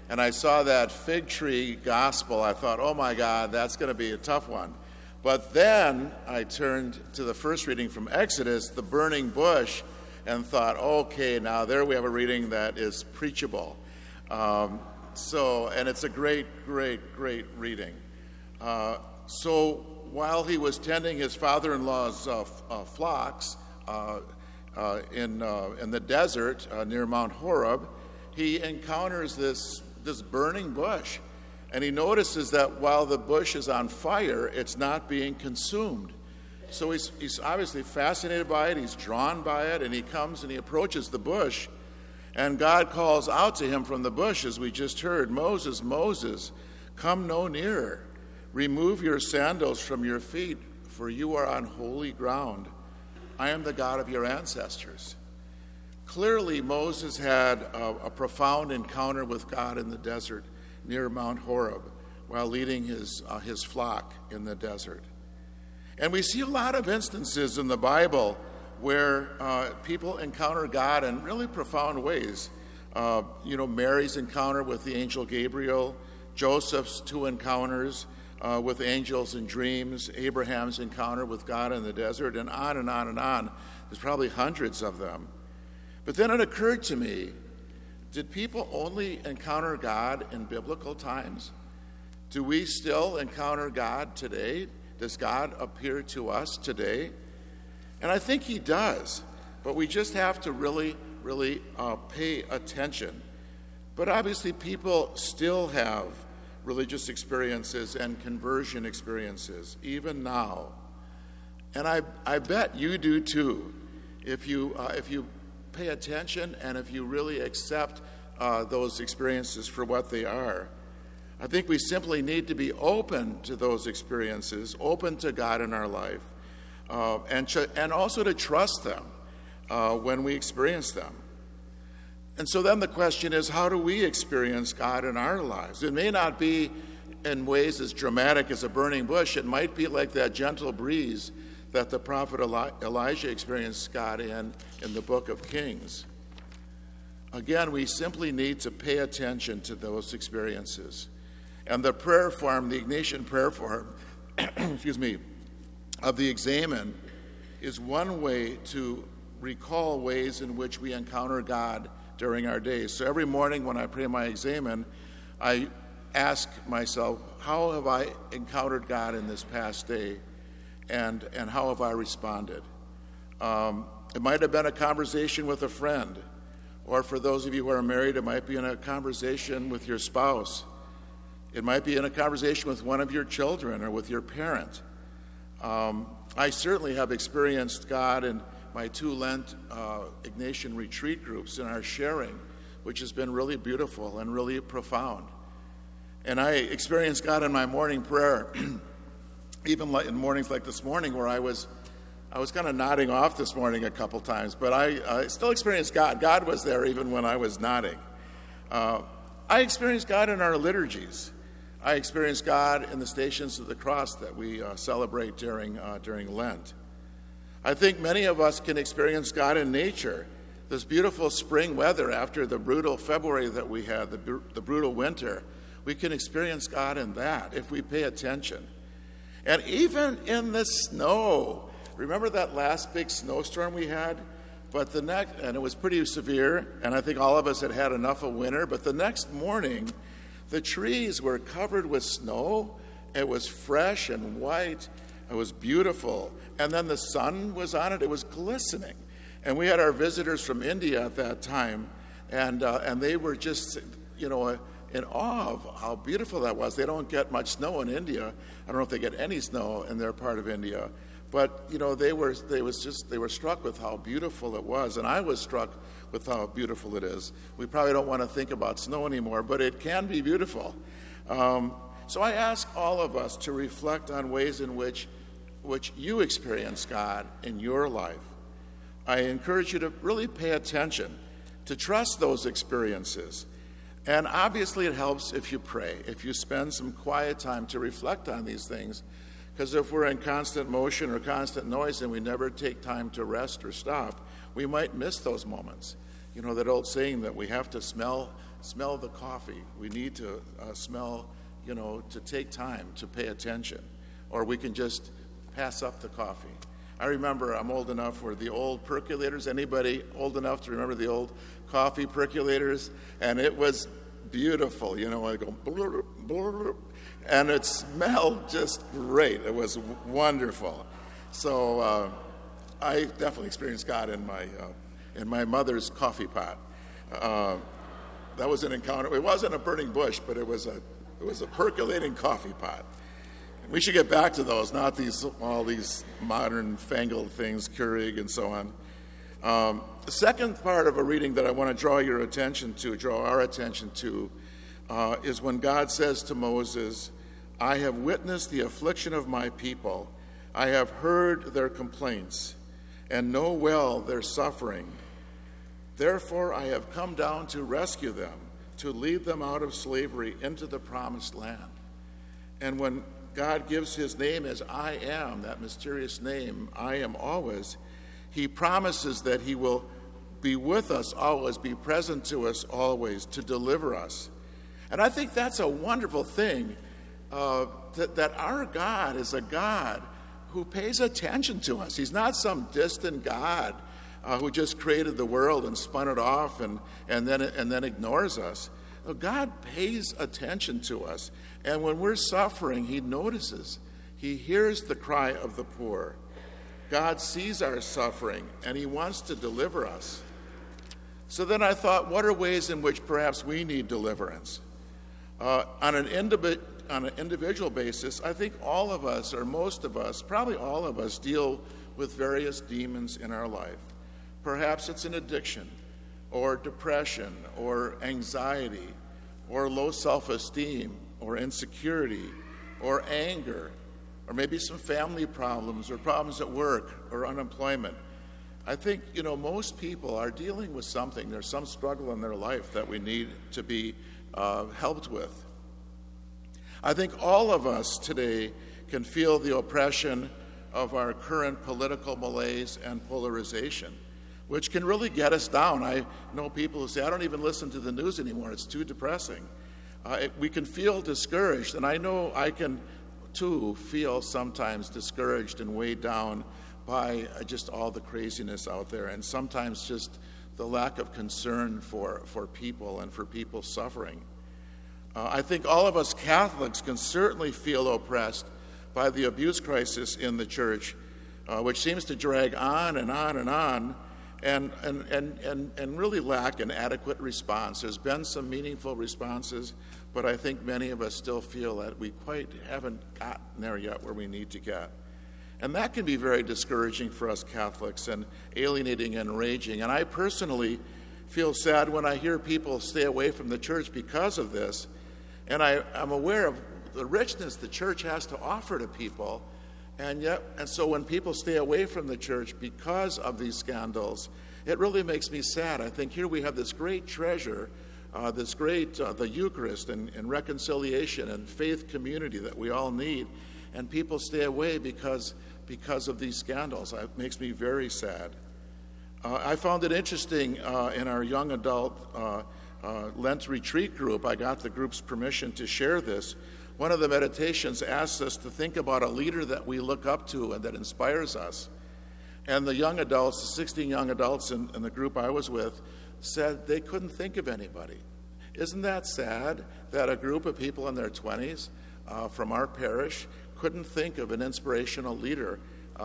and I saw that fig tree gospel, I thought, oh my God, that's going to be a tough one. But then I turned to the first reading from Exodus, the burning bush, and thought, okay, now there we have a reading that is preachable. And it's a great reading. So while he was tending his father-in-law's flocks in the desert near Mount Horeb, he encounters this burning bush. And he notices that while the bush is on fire, it's not being consumed. So he's obviously fascinated by it, he's drawn by it, and he comes and he approaches the bush. And God calls out to him from the bush, as we just heard, Moses, Moses, come no nearer. Remove your sandals from your feet, for you are on holy ground. I am the God of your ancestors. Clearly, Moses had a profound encounter with God in the desert near Mount Horeb while leading his flock in the desert. And we see a lot of instances in the Bible where people encounter God in really profound ways. Mary's encounter with the angel Gabriel, Joseph's 2 encounters with angels in dreams, Abraham's encounter with God in the desert, and on and on and on. There's probably hundreds of them. But then it occurred to me, did people only encounter God in biblical times? Do we still encounter God today? Does God appear to us today? And I think he does, but we just have to really pay attention. But obviously people still have religious experiences and conversion experiences, even now. And I bet you do too, if you pay attention and if you really accept those experiences for what they are. I think we simply need to be open to those experiences, open to God in our life, and also to trust them when we experience them. And so then the question is, how do we experience God in our lives? It may not be in ways as dramatic as a burning bush. It might be like that gentle breeze that the prophet Elijah experienced God in the book of Kings. Again, we simply need to pay attention to those experiences. And the prayer form, the Ignatian prayer form, of the Examen is one way to recall ways in which we encounter God during our days. So every morning when I pray my Examen, I ask myself, how have I encountered God in this past day? And how have I responded? It might have been a conversation with a friend, or for those of you who are married, it might be in a conversation with your spouse. It might be in a conversation with one of your children or with your parent. I certainly have experienced God in my 2 Lent Ignatian retreat groups in our sharing, which has been really beautiful and really profound. And I experienced God in my morning prayer, even in mornings like this morning, where I was kind of nodding off this morning a couple times, but I still experienced God. God was there even when I was nodding. I experienced God in our liturgies. I experienced God in the Stations of the Cross that we celebrate during Lent. I think many of us can experience God in nature. This beautiful spring weather after the brutal February that we had, the brutal winter, we can experience God in that if we pay attention. And even in the snow. Remember that last big snowstorm we had? But and it was pretty severe, and I think all of us had had enough of winter, but the next morning, the trees were covered with snow. It was fresh and white. It was beautiful. And then the sun was on it. It was glistening. And we had our visitors from India at that time, and they were just, in awe of how beautiful that was. They don't get much snow in India. I don't know if they get any snow in their part of India. But, they were struck with how beautiful it was. And I was struck with how beautiful it is. We probably don't want to think about snow anymore, but it can be beautiful. So I ask all of us to reflect on ways in which you experience God in your life. I encourage you to really pay attention, to trust those experiences. And obviously it helps if you pray, if you spend some quiet time to reflect on these things. Because if we're in constant motion or constant noise and we never take time to rest or stop, we might miss those moments. That old saying that we have to smell smell the coffee. We need to smell, to take time to pay attention. Or we can just pass up the coffee. I remember, I'm old enough where the old percolators, anybody old enough to remember the old coffee percolators? And it was beautiful, I go, blur, blur, and it smelled just great. It was wonderful. So I definitely experienced God in my mother's coffee pot. That was an encounter. It wasn't a burning bush, but it was a percolating coffee pot. We should get back to those, not all these modern fangled things, Keurig and so on. The second part of a reading that I want to draw our attention to, is when God says to Moses, I have witnessed the affliction of my people. I have heard their complaints and know well their suffering. Therefore I have come down to rescue them, to lead them out of slavery into the promised land. And when God gives his name as I am, that mysterious name, I am always, he promises that he will be with us always, be present to us always, to deliver us. And I think that's a wonderful thing, that our God is a God who pays attention to us. He's not some distant God who just created the world and spun it off and then ignores us. No, God pays attention to us. And when we're suffering, he notices. He hears the cry of the poor. God sees our suffering, and he wants to deliver us. So then I thought, what are ways in which perhaps we need deliverance? On an individual basis, I think all of us, or most of us, probably all of us, deal with various demons in our life. Perhaps it's an addiction, or depression, or anxiety, or low self-esteem, or insecurity, or anger, or maybe some family problems, or problems at work, or unemployment. I think, most people are dealing with something. There's some struggle in their life that we need to be helped with. I think all of us today can feel the oppression of our current political malaise and polarization, which can really get us down. I know people who say, I don't even listen to the news anymore. It's too depressing. We can feel discouraged, and I know I can, too, feel sometimes discouraged and weighed down by just all the craziness out there, and sometimes just the lack of concern for people and for people suffering. I think all of us Catholics can certainly feel oppressed by the abuse crisis in the church, which seems to drag on and on and on, and really lack an adequate response. There's been some meaningful responses, but I think many of us still feel that we quite haven't gotten there yet where we need to get. And that can be very discouraging for us Catholics and alienating and enraging. And I personally feel sad when I hear people stay away from the church because of this. And I'm aware of the richness the church has to offer to people. And so when people stay away from the church because of these scandals, it really makes me sad. I think here we have this great treasure, the Eucharist and reconciliation and faith community that we all need. And people stay away because of these scandals. It makes me very sad. I found it interesting in our young adult Lent retreat group. I got the group's permission to share this. One of the meditations asks us to think about a leader that we look up to and that inspires us. And the young adults, the 16 young adults in the group I was with, said they couldn't think of anybody. Isn't that sad that a group of people in their 20s from our parish couldn't think of an inspirational leader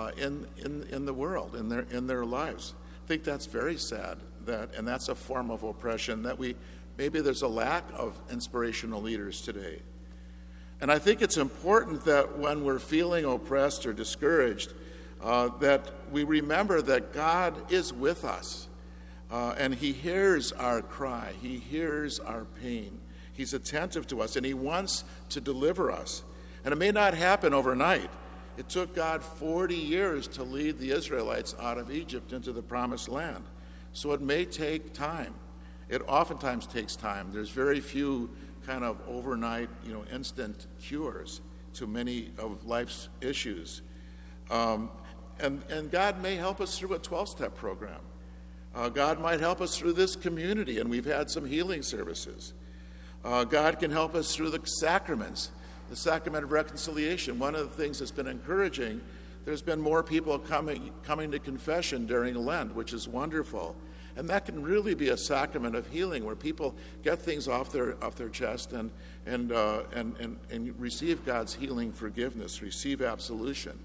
in the world, in their lives? I think that's very sad, and that's a form of oppression, that maybe there's a lack of inspirational leaders today. And I think it's important that when we're feeling oppressed or discouraged, that we remember that God is with us, and he hears our cry, he hears our pain, he's attentive to us, and he wants to deliver us. And it may not happen overnight. It took God 40 years to lead the Israelites out of Egypt into the promised land. So it may take time. It oftentimes takes time. There's very few kind of overnight, instant cures to many of life's issues. And God may help us through a 12-step program. God might help us through this community, and we've had some healing services. God can help us through the sacraments, the sacrament of reconciliation. One of the things that's been encouraging, there's been more people coming to confession during Lent, which is wonderful. And that can really be a sacrament of healing, where people get things off their chest and receive God's healing forgiveness, receive absolution.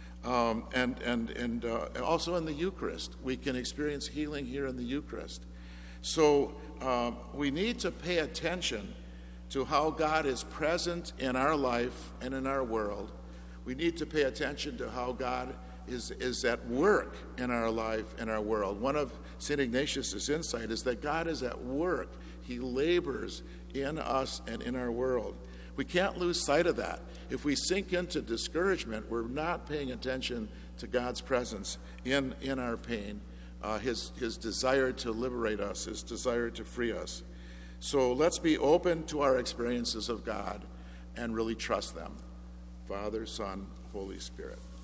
And also in the Eucharist, we can experience healing here in the Eucharist. So we need to pay attention to how God is present in our life and in our world. We need to pay attention to how God is at work in our life and our world. One of St. Ignatius' insight is that God is at work. He labors in us and in our world. We can't lose sight of that. If we sink into discouragement, we're not paying attention to God's presence in our pain, his desire to liberate us, his desire to free us. So let's be open to our experiences of God and really trust them. Father, Son, Holy Spirit.